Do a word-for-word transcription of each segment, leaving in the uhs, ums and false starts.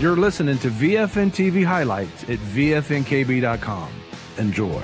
You're listening to V F N T V highlights at V F N K B dot com. Enjoy.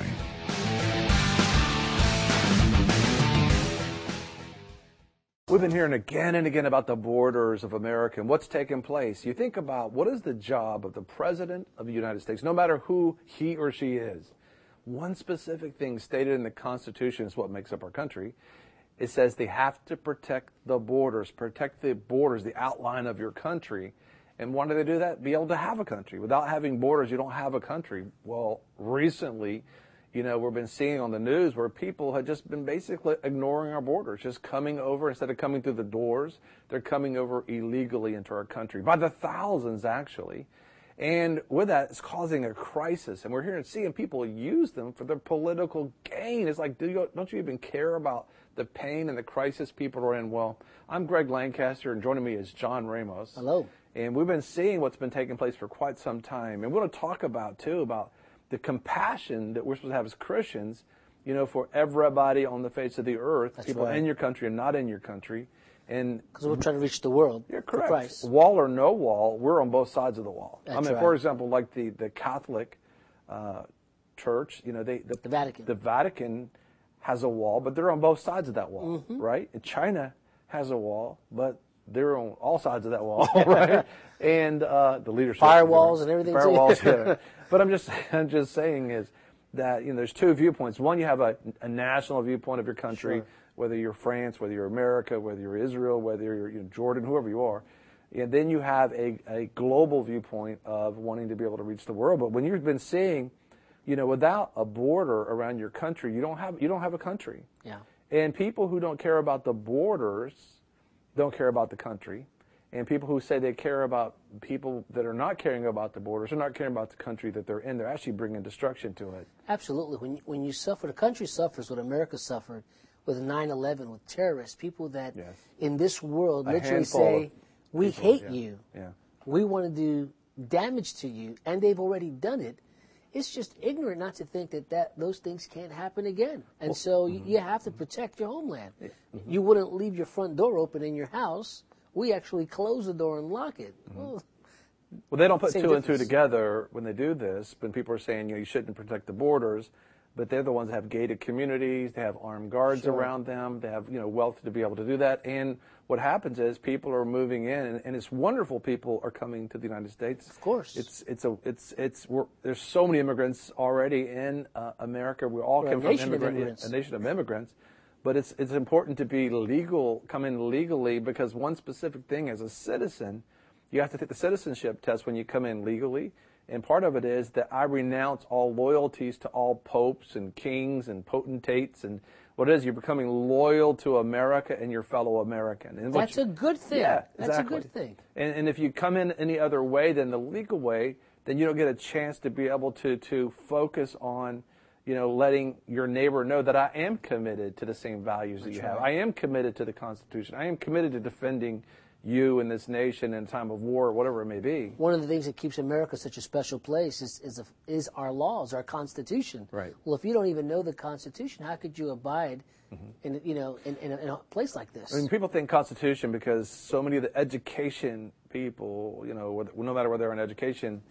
We've been hearing again and again about the borders of America and what's taking place. You think about what is the job of the President of the United States, no matter who he or she is. One specific thing stated in the Constitution is what makes up our country. It says they have to protect the borders, protect the borders, the outline of your country. And why do they do that? Be able to have a country. Without having borders, you don't have a country. Well, recently, you know, we've been seeing on the news where people have just been basically ignoring our borders, just coming over. Instead of coming through the doors, they're coming over illegally into our country, by the thousands, actually. And with that, it's causing a crisis. And we're hearing, seeing people use them for their political gain. It's like, do you, don't you even care about the pain and the crisis people are in? Well, I'm Greg Lancaster, and joining me is John Ramos. Hello. And we've been seeing what's been taking place for quite some time. And we're going to talk about, too, about the compassion that we're supposed to have as Christians, you know, for everybody on the face of the earth, That's people right. in your country and not in your country. And because we're trying to reach the world. You're correct. For Christ. Wall or no wall, we're on both sides of the wall. That's I mean, right. for example, like the, the Catholic uh, Church, you know, they the, the Vatican. The Vatican has a wall, but they're on both sides of that wall, mm-hmm. right? And China has a wall, but they're on all sides of that wall, right? And uh, the leadership, firewalls and everything. Firewalls, yeah. But I'm just, I'm just saying is that, you know, there's two viewpoints. One, you have a, a national viewpoint of your country, sure. whether you're France, whether you're America, whether you're Israel, whether you're you know, Jordan, whoever you are. And then you have a, a global viewpoint of wanting to be able to reach the world. But when you've been seeing, you know, without a border around your country, you don't have you don't have a country. Yeah. And people who don't care about the borders don't care about the country. And people who say they care about people that are not caring about the borders, are not caring about the country that they're in, they're actually bringing destruction to it. Absolutely. When when you suffer, the country suffers what America suffered with nine eleven, with terrorists, people that yes. in this world A literally say, we people, hate yeah. you. Yeah. We want to do damage to you, and they've already done it. It's just ignorant not to think that, that those things can't happen again. And well, so mm-hmm. you, you have to protect your homeland. Mm-hmm. You wouldn't leave your front door open in your house. We actually close the door and lock it. Mm-hmm. Well, well, they don't put two difference. and two together when they do this. When people are saying, you know, you shouldn't protect the borders, but they're the ones that have gated communities. They have armed guards sure. around them. They have, you know, wealth to be able to do that. And what happens is people are moving in, and, and it's wonderful. People are coming to the United States. Of course, it's it's a it's it's we're, there's so many immigrants already in uh, America. We all we're come from immigrant, immigrants. a nation of immigrants. But it's it's important to be legal, come in legally, because one specific thing as a citizen, you have to take the citizenship test when you come in legally. And part of it is that I renounce all loyalties to all popes and kings and potentates. And what it is, you're becoming loyal to America and your fellow American. And That's you, a good thing. Yeah, That's exactly. a good thing. And, and if you come in any other way than the legal way, then you don't get a chance to be able to, to focus on, you know, letting your neighbor know that I am committed to the same values That's that you right. have. I am committed to the Constitution. I am committed to defending you and this nation in a time of war, or whatever it may be. One of the things that keeps America such a special place is is, a, is our laws, our Constitution. Right. Well, if you don't even know the Constitution, how could you abide mm-hmm. in you know in, in, a, in a place like this? I mean, people think Constitution because so many of the education people, you know, no matter whether they're in education,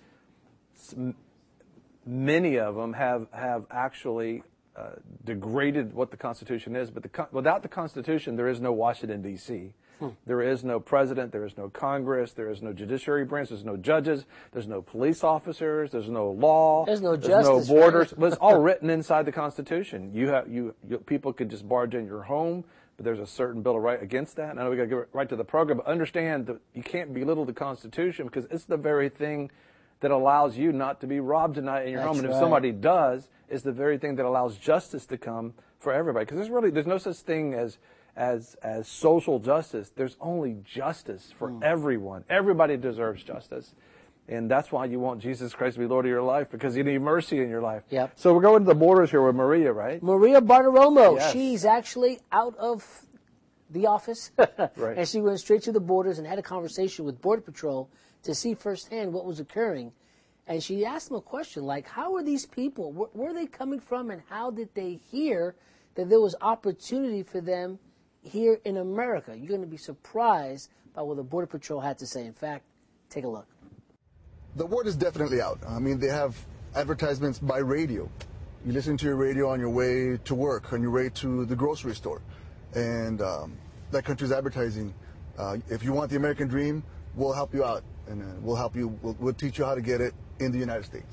many of them have have actually uh, degraded what the Constitution is. But the, without the Constitution, there is no Washington, D C Hmm. There is no president, there is no Congress, there is no judiciary branch, there's no judges, there's no police officers, there's no law, there's no there's justice, no borders. Right? But it's all written inside the Constitution. You have you, you people could just barge in your home, but there's a certain Bill of Rights against that. And I know we got to get right to the program, but understand that you can't belittle the Constitution because it's the very thing that allows you not to be robbed tonight in your That's home. And if right. somebody does, it's the very thing that allows justice to come for everybody. Because there's really there's no such thing as as as social justice. There's only justice for mm. everyone. Everybody deserves justice. And that's why you want Jesus Christ to be Lord of your life, because you need mercy in your life. Yep. So we're going to the borders here with Maria, right? Maria Bartiromo. Yes. She's actually out of the office. Right. And she went straight to the borders and had a conversation with Border Patrol to see firsthand what was occurring. And she asked them a question like, how are these people, where, where are they coming from, and how did they hear that there was opportunity for them here in America? You're going to be surprised by what the Border Patrol had to say. In fact, take a look. The word is definitely out. I mean, they have advertisements by radio. You listen to your radio on your way to work, on your way to the grocery store. And um, that country's advertising, uh, if you want the American dream, we'll help you out. And uh, we'll help you, we'll, we'll teach you how to get it in the United States.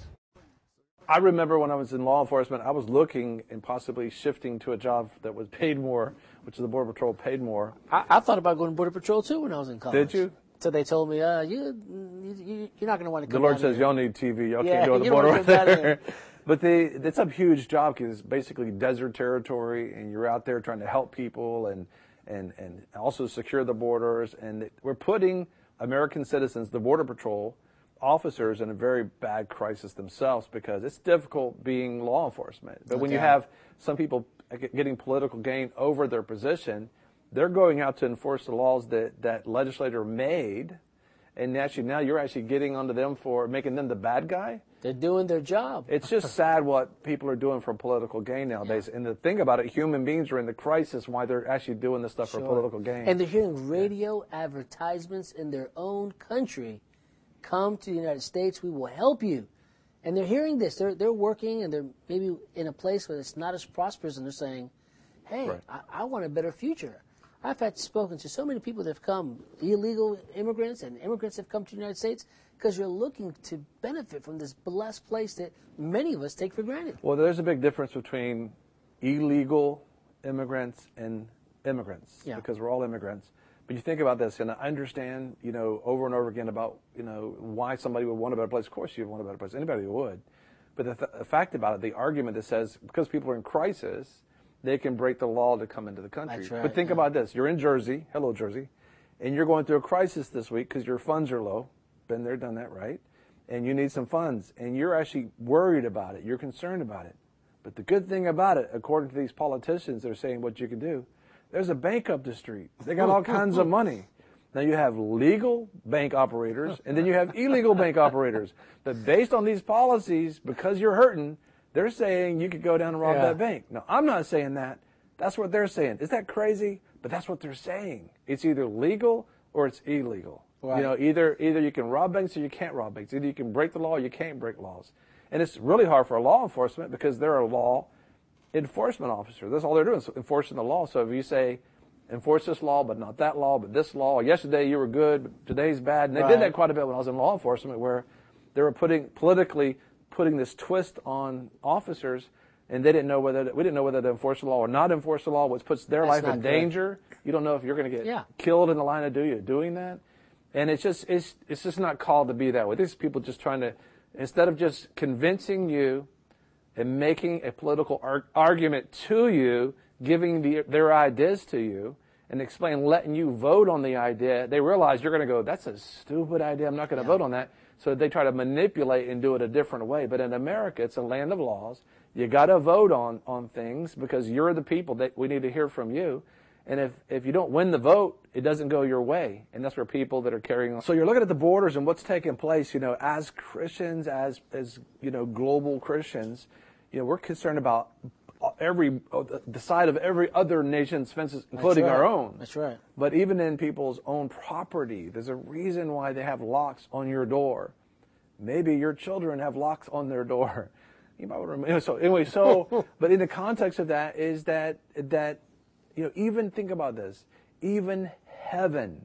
I remember when I was in law enforcement, I was looking and possibly shifting to a job that was paid more, which is the Border Patrol paid more. I, I thought about going to Border Patrol, too, when I was in college. Did you? So they told me, uh, you, you, you're not going to want to come The Lord down says, here. y'all need T V. Y'all Yeah, can't go to the you don't border wanna right come down there. here. But they, it's a huge job because it's basically desert territory, and you're out there trying to help people and, and, and also secure the borders. And we're putting American citizens, the Border Patrol officers, in a very bad crisis themselves because it's difficult being law enforcement. But when you have some people getting political gain over their position, they're going out to enforce the laws that that legislator made, and actually now you're actually getting onto them for making them the bad guy. They're doing their job. It's just sad what people are doing for political gain nowadays. Yeah. And the thing about it, human beings are in the crisis why they're actually doing this stuff sure. for political gain. And they're hearing radio advertisements in their own country. Come to the United States, we will help you. And they're hearing this. They're they're working, and they're maybe in a place where it's not as prosperous, and they're saying, hey, right. I, I want a better future. I've had spoken to so many people that have come, illegal immigrants, and immigrants have come to the United States because you're looking to benefit from this blessed place that many of us take for granted. Well, there's a big difference between illegal immigrants and immigrants yeah. because we're all immigrants. But you think about this, and I understand, you know, over and over again about, you know, why somebody would want a better place. Of course you would want a better place. Anybody would. But the, th- the fact about it, the argument that says because people are in crisis, they can break the law to come into the country. That's right, but think yeah. about this. You're in Jersey. Hello, Jersey. And you're going through a crisis this week because your funds are low. Been there, done that, right? And you need some funds. And you're actually worried about it. You're concerned about it. But the good thing about it, according to these politicians, they're saying what you can do. There's a bank up the street. They got all kinds of money. Now you have legal bank operators, and then you have illegal bank operators. But based on these policies, because you're hurting, they're saying you could go down and rob yeah. that bank. Now, I'm not saying that. That's what they're saying. Is that crazy? But that's what they're saying. It's either legal or it's illegal. Right. You know, either either you can rob banks or you can't rob banks. Either you can break the law or you can't break laws. And it's really hard for law enforcement because they're a law enforcement officer. That's all they're doing is enforcing the law. So if you say, enforce this law, but not that law, but this law, or yesterday you were good, but today's bad. And they right. did that quite a bit when I was in law enforcement, where they were putting politically putting this twist on officers, and they didn't know whether we didn't know whether to enforce the law or not enforce the law, which puts their That's life in good. danger. You don't know if you're going to get yeah. killed in the line of duty doing that. And it's just it's it's just not called to be that way. These people just trying to, instead of just convincing you and making a political ar- argument to you, giving the, their ideas to you, and explain, letting you vote on the idea, they realize you're going to go, that's a stupid idea, I'm not going to yeah. vote on that. So they try to manipulate and do it a different way. But in America, it's a land of laws. You got to vote on, on things because you're the people that we need to hear from you. And if, if you don't win the vote, it doesn't go your way. And that's where people that are carrying on. So you're looking at the borders and what's taking place, you know, as Christians, as, as, you know, global Christians, you know, we're concerned about every, the side of every other nation's fences, including That's right. our own. That's right. But even in people's own property, there's a reason why they have locks on your door. Maybe your children have locks on their door. You might remember. So anyway, so, but in the context of that is that, that, you know, even think about this, even heaven,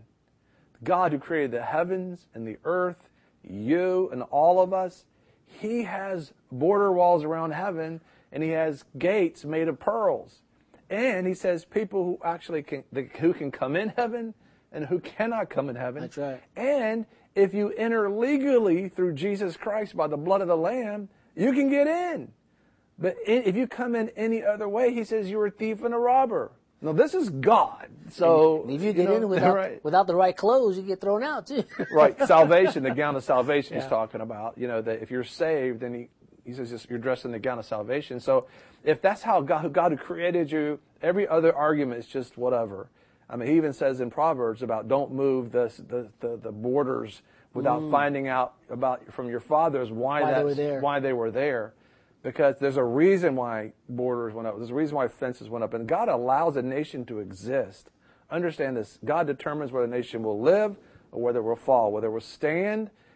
God who created the heavens and the earth, you and all of us, he has border walls around heaven, and he has gates made of pearls. And he says people who actually can, who can come in heaven and who cannot come in heaven. That's right. And if you enter legally through Jesus Christ by the blood of the Lamb, you can get in. But if you come in any other way, he says you're a thief and a robber. No, this is God. So and if you get you know, in without, right. without the right clothes, you get thrown out too. Right. Salvation, the gown of salvation yeah. he's talking about. You know, that if you're saved, then he, he says you're dressed in the gown of salvation. So if that's how God, God who created you, every other argument is just whatever. I mean, he even says in Proverbs about don't move the the, the, the borders without mm. finding out about from your fathers why, why that's, they were there. why they were there. Because there's a reason why borders went up. There's a reason why fences went up. And God allows a nation to exist. Understand this. God determines whether a nation will live or whether it will fall, whether it will stand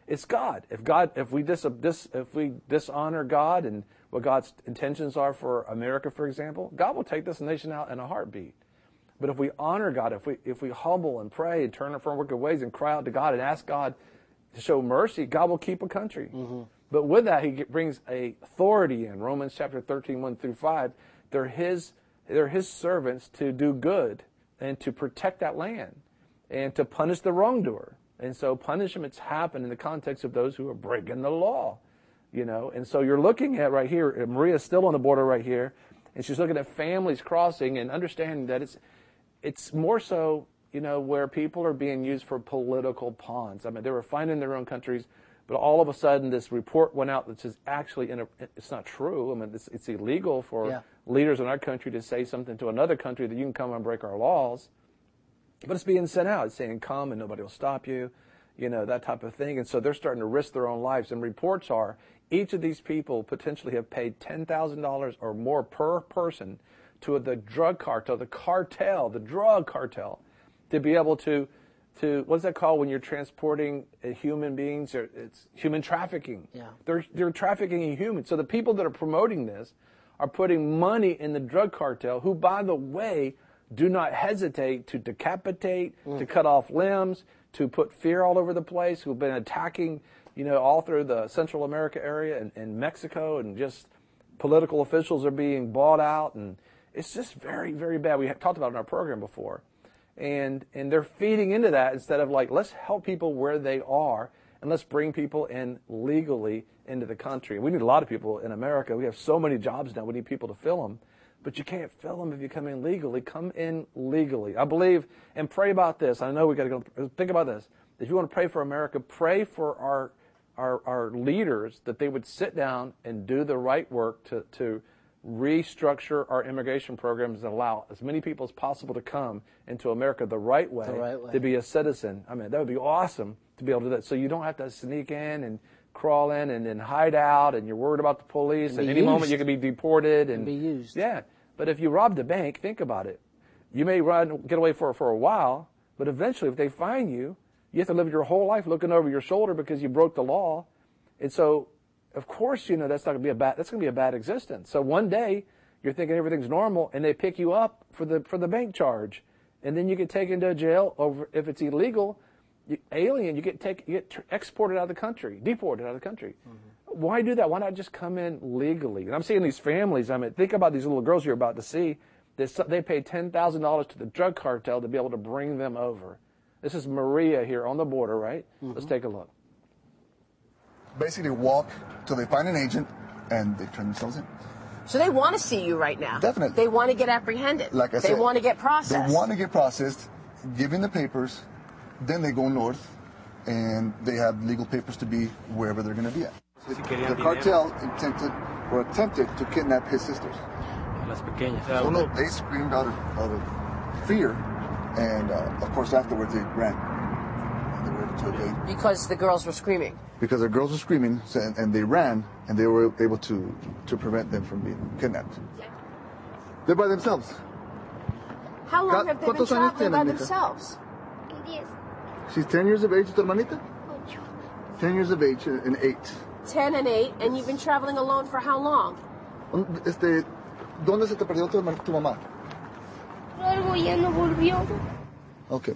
It's God. If God, if we dis, dis, if we dishonor God and what God's intentions are for America, for example, God will take this nation out in a heartbeat. But if we honor God, if we if we humble and pray and turn from wicked ways and cry out to God and ask God to show mercy, God will keep a country. Mm-hmm. But with that, He brings a authority in. Romans chapter thirteen, one through five. They're His they're His servants to do good and to protect that land and to punish the wrongdoer. And so punishments happen in the context of those who are breaking the law, you know. And so you're looking at right here, Maria's still on the border right here, and she's looking at families crossing and understanding that it's it's more so, you know, where people are being used for political pawns. I mean, they were fine in their own countries, but all of a sudden this report went out that says actually in a, it's not true. I mean, it's, it's illegal for yeah. leaders in our country to say something to another country that you can come and break our laws. But it's being sent out. It's saying, come and nobody will stop you, you know, that type of thing. And so they're starting to risk their own lives. And reports are each of these people potentially have paid ten thousand dollars or more per person to the drug cartel, the cartel, the drug cartel, to be able to, to what's that called when you're transporting human beings? It's human trafficking. Yeah. They're, they're trafficking in humans. So the people that are promoting this are putting money in the drug cartel, who, by the way, do not hesitate to decapitate, mm. to cut off limbs, to put fear all over the place, who've been attacking, you know, all through the Central America area and, and Mexico, and just political officials are being bought out, and it's just very, very bad. We have talked about it in our program before. And and they're feeding into that instead of like, let's help people where they are, and let's bring people in legally into the country. We need a lot of people in America. We have so many jobs now. We need people to fill them. But you can't fill them if you come in legally. Come in legally. I believe, and pray about this. I know we got to go. Think about this. If you want to pray for America, pray for our our, our leaders that they would sit down and do the right work to, to restructure our immigration programs and allow as many people as possible to come into America the right way, the right way. to be a citizen. I mean, that would be awesome to be able to do that. So you don't have to sneak in and crawl in and then hide out, and you're worried about the police. At any used. moment you could be deported and be used. Yeah. But if you robbed a bank, think about it. You may run, get away for for a while, but eventually, if they find you, you have to live your whole life looking over your shoulder because you broke the law. And so, of course, you know that's not going to be a bad. That's going to be a bad existence. So one day, you're thinking everything's normal, and they pick you up for the for the bank charge, and then you get taken to jail over if it's illegal. You, alien, you get take, you get tr- exported out of the country, deported out of the country. Mm-hmm. Why do that? Why not just come in legally? And I'm seeing these families. I mean, think about these little girls you're about to see. They, they pay ten thousand dollars to the drug cartel to be able to bring them over. This is Maria here on the border, right? Mm-hmm. Let's take a look. Basically walk till they find an agent and they turn themselves in. So they want to see you right now. Definitely. They want to get apprehended. Like I they said, want to get processed. They want to get processed, given the papers, then they go north, and they have legal papers to be wherever they're going to be at. The cartel intended or attempted to kidnap his sisters. Las pequeñas. So no, they screamed out of, out of fear, and uh, of course afterwards they ran. And they were able to evade. Because the girls were screaming. Because the girls were screaming, and, and they ran, and they were able to, to prevent them from being kidnapped. They're by themselves. How long have they been traveling by themselves? She's ten years of age, tu hermanita? ten years of age and eight. ten and eight, and you've been traveling alone for how long? Este, ¿Dónde se te perdió tu, tu mamá? Luego ya no volvió. Okay.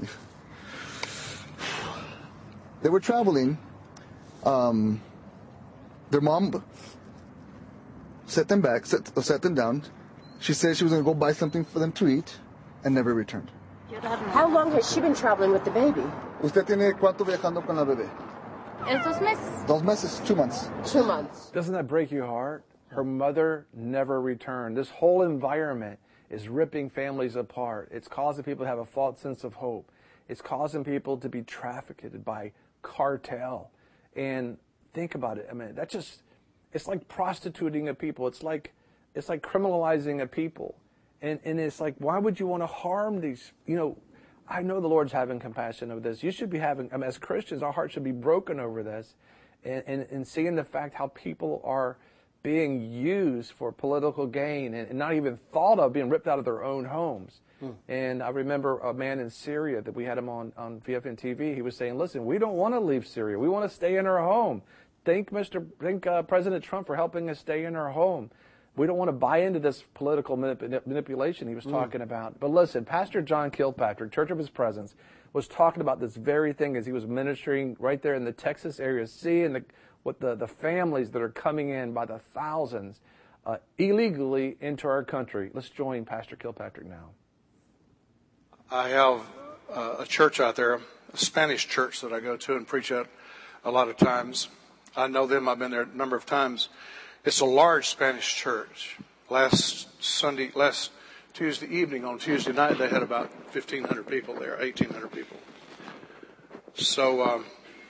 They were traveling. Um, their mom set them back, set, set them down. She said she was going to go buy something for them to eat and never returned. How long has she been traveling with the baby? ¿Usted tiene cuánto viajando con la bebé? Es dos meses. Dos meses, two months. Two months. Doesn't that break your heart? Her mother never returned. This whole environment is ripping families apart. It's causing people to have a false sense of hope. It's causing people to be trafficked by cartel. And think about it. I mean, that just, it's like prostituting a people. It's like, it's like criminalizing a people. And and it's like, why would you want to harm these? You know, I know the Lord's having compassion over this. You should be having, I mean, as Christians, our hearts should be broken over this, and, and, and seeing the fact how people are being used for political gain and, and not even thought of, being ripped out of their own homes. Hmm. And I remember a man in Syria that we had him on, on V F N T V. He was saying, listen, we don't want to leave Syria. We want to stay in our home. Thank Mister Thank uh, President Trump for helping us stay in our home. We don't want to buy into this political manip- manipulation he was mm. talking about. But listen, Pastor John Kilpatrick, Church of His Presence, was talking about this very thing as he was ministering right there in the Texas area, seeing the, what the, the families that are coming in by the thousands uh, illegally into our country. Let's join Pastor Kilpatrick now. I have uh, a church out there, a Spanish church that I go to and preach at a lot of times. I know them. I've been there a number of times. It's a large Spanish church. Last Sunday, last Tuesday evening, on Tuesday night, they had about fifteen hundred people there, eighteen hundred people. So um,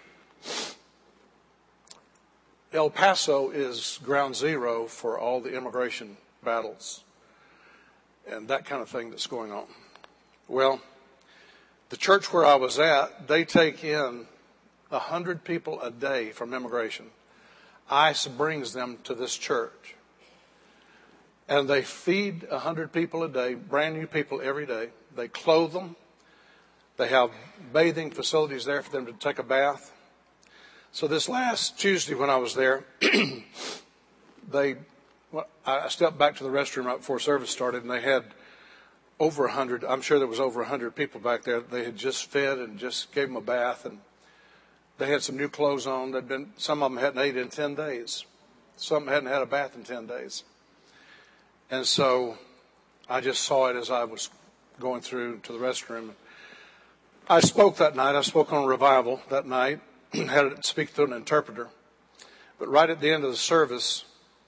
El Paso is ground zero for all the immigration battles and that kind of thing that's going on. Well, the church where I was at, they take in one hundred people a day from immigration. ICE brings them to this church. And they feed one hundred people a day, brand new people every day. They clothe them. They have bathing facilities there for them to take a bath. So this last Tuesday when I was there, they, well, I stepped back to the restroom right before service started, and they had over one hundred, I'm sure there was over one hundred people back there. They had just fed and just gave them a bath, and they had some new clothes on. They'd been, some of them hadn't ate in ten days. Some hadn't had a bath in ten days. And so I just saw it as I was going through to the restroom. I spoke that night. I spoke on revival that night. Had to speak to an interpreter. But right at the end of the service,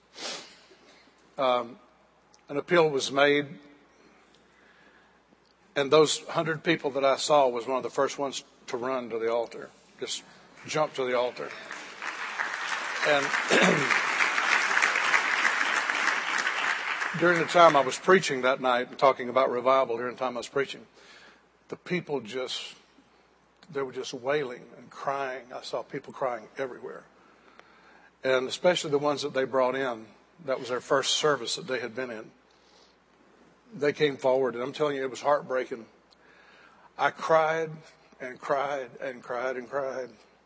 um, an appeal was made. And those one hundred people that I saw was one of the first ones to run to the altar. Just jump to the altar. And during the time I was preaching that night and talking about revival, during the time I was preaching, the people just, they were just wailing and crying. I saw people crying everywhere. And especially the ones that they brought in, that was their first service that they had been in. They came forward, and I'm telling you, it was heartbreaking. I cried and cried and cried and cried.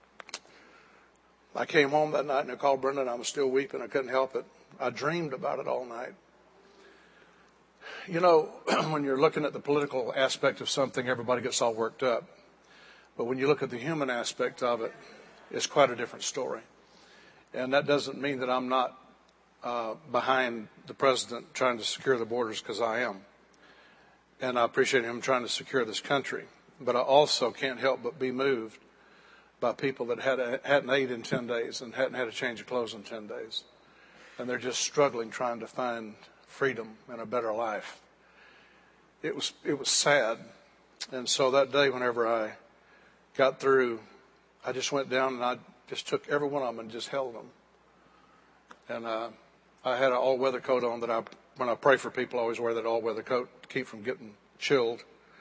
I came home that night and I called Brenda and I was still weeping. I couldn't help it. I dreamed about it all night. You know, when you're looking at the political aspect of something, everybody gets all worked up. But when you look at the human aspect of it, it's quite a different story. And that doesn't mean that I'm not uh, behind the president trying to secure the borders, because I am. And I appreciate him trying to secure this country. But I also can't help but be moved by people that had a, hadn't ate in ten days and hadn't had a change of clothes in ten days. And they're just struggling trying to find freedom and a better life. It was, it was sad. And so that day, whenever I got through, I just went down and I just took every one of them and just held them. And uh, I had an all-weather coat on that I, when I pray for people, I always wear that all-weather coat to keep from getting chilled.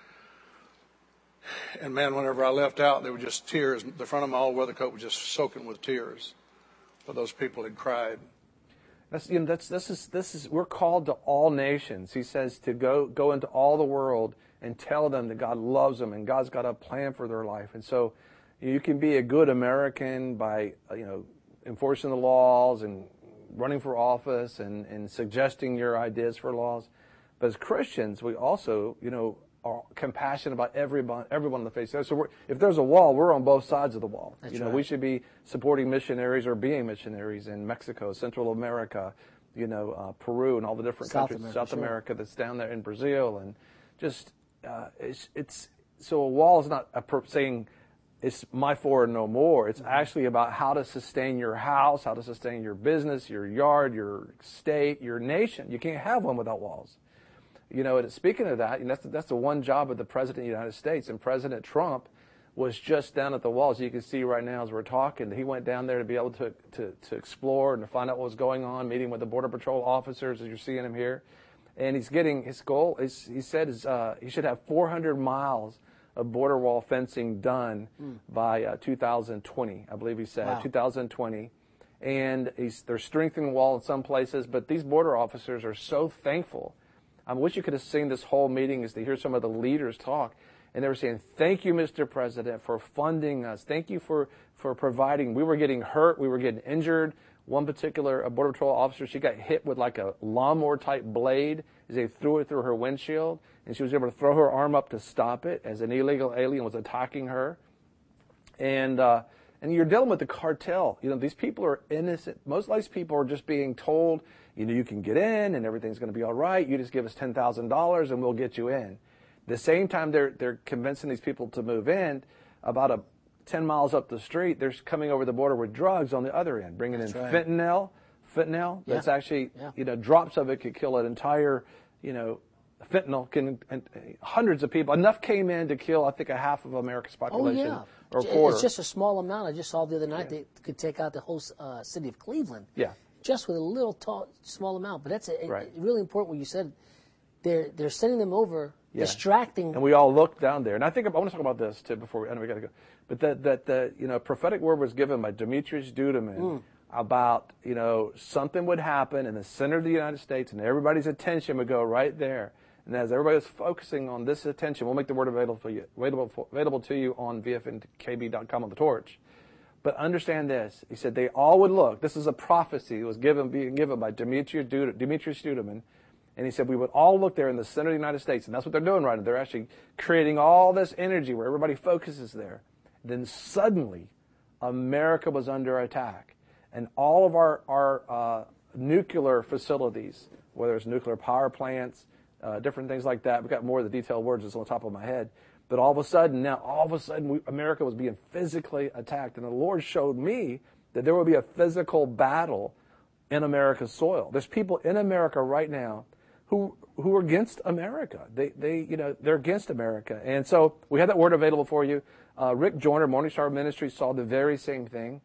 And man, whenever I left out, there were just tears. The front of my all-weather coat was just soaking with tears. But those people had cried. That's, you know, that's, this is, this is, we're called to all nations. He says to go, go into all the world and tell them that God loves them and God's got a plan for their life. And so you can be a good American by, you know, enforcing the laws and running for office and, and suggesting your ideas for laws. But as Christians, we also, you know, are compassionate about everyone, everyone on the face of the earth. So we're, if there's a wall, we're on both sides of the wall. That's you know, right. We should be supporting missionaries or being missionaries in Mexico, Central America, you know, uh, Peru, and all the different South countries, America, South sure. America that's down there in Brazil, and just uh, it's it's so a wall is not a per, saying it's my four and no more. It's mm-hmm. actually about how to sustain your house, how to sustain your business, your yard, your state, your nation. You can't have one without walls. You know, and speaking of that, you know, that's, the, that's the one job of the President of the United States. And President Trump was just down at the walls. You can see right now as we're talking, he went down there to be able to, to, to explore and to find out what was going on, meeting with the Border Patrol officers, as you're seeing him here. And he's getting his goal, is, he said is, uh, he should have four hundred miles of border wall fencing done mm. by uh, two thousand twenty, I believe he said, wow. two thousand twenty. and he's, they're strengthening the wall in some places, but these border officers are so thankful. I wish you could have seen this whole meeting as to hear some of the leaders talk, and they were saying, thank you, Mister President, for funding us. Thank you for, for providing. We were getting hurt. We were getting injured. One particular a Border Patrol officer, she got hit with like a lawnmower-type blade as they threw it through her windshield, and she was able to throw her arm up to stop it as an illegal alien was attacking her. And uh, and you're dealing with the cartel. You know, these people are innocent. Most of these people are just being told, you know, you can get in and everything's going to be all right. You just give us ten thousand dollars and we'll get you in. At the same time, they're they're convincing these people to move in. About a ten miles up the street, they're coming over the border with drugs on the other end, bringing That's in right. fentanyl. Fentanyl. Yeah. That's actually, Yeah. you know, drops of it could kill an entire, you know, fentanyl can, and hundreds of people. Enough came in to kill, I think, a half of America's Oh, population. yeah. Or a J- quarter. It's just a small amount. I just saw the other night they could take out the whole uh, city of Cleveland. Yeah. Just with a little tall, small amount. But that's a, Right. a, really important what you said. They're they're sending them over, Yeah. distracting. And we all looked down there. And I think I want to talk about this too before we, I know we got to go. But that that the you know prophetic word was given by Demetrius Dudeman Mm. about you know something would happen in the center of the United States, and everybody's attention would go right there. And as everybody was focusing on this attention, we'll make the word available for you, available for, available to you on V F N K B dot com on the torch. But understand this. He said they all would look. This is a prophecy that was given, being given by Demetrius Dudeman, Demetrius Dudeman. And he said we would all look there in the center of the United States. And that's what they're doing right now. They're actually creating all this energy where everybody focuses there. Then suddenly, America was under attack. And all of our, our uh, nuclear facilities, whether it's nuclear power plants, uh, different things like that. We've got more of the detailed words that's on the top of my head. But all of a sudden, now, all of a sudden, we, America was being physically attacked. And the Lord showed me that there would be a physical battle in America's soil. There's people in America right now who who are against America. They, they you know, they're against America. And so we had that word available for you. Uh, Rick Joyner, Morning Star Ministry, saw the very same thing.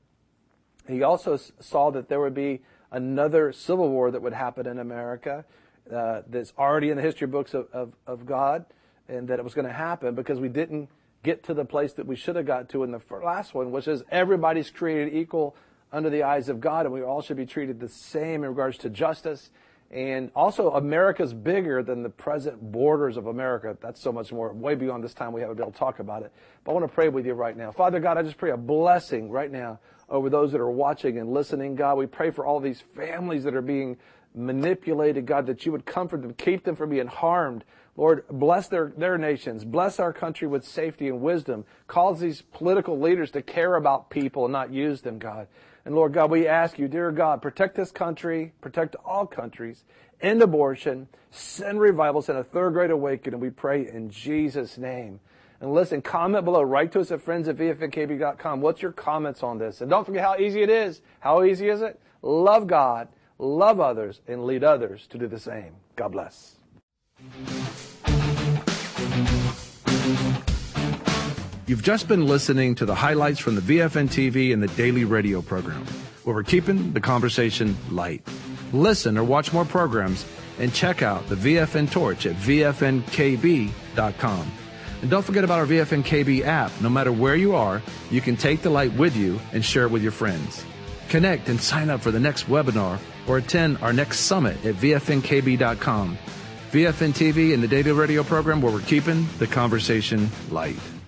He also saw that there would be another civil war that would happen in America uh, that's already in the history books of, of, of God, and that it was going to happen because we didn't get to the place that we should have got to in the last one, which is everybody's created equal under the eyes of God, and we all should be treated the same in regards to justice. And also, America's bigger than the present borders of America. That's so much more, way beyond this time we have to be able to talk about it. But I want to pray with you right now. Father God, I just pray a blessing right now over those that are watching and listening. God, we pray for all these families that are being manipulated, God, that you would comfort them, keep them from being harmed. Lord, bless their, their nations. Bless our country with safety and wisdom. Cause these political leaders to care about people and not use them, God. And Lord God, we ask you, dear God, protect this country, protect all countries, end abortion, send revival, send a third great awakening. We pray in Jesus' name. And listen, comment below. Write to us at friends at V F N K B dot com. What's your comments on this? And don't forget how easy it is. How easy is it? Love God, love others, and lead others to do the same. God bless. You've just been listening to the highlights from the V F N T V and the daily radio program, where we're keeping the conversation light. Listen or watch more programs and check out the V F N Torch at V F N K B dot com. And don't forget about our V F N K B app. No matter where you are, you can take the light with you and share it with your friends. Connect and sign up for the next webinar or attend our next summit at V F N K B dot com. V F N T V and the daily radio program, where we're keeping the conversation light.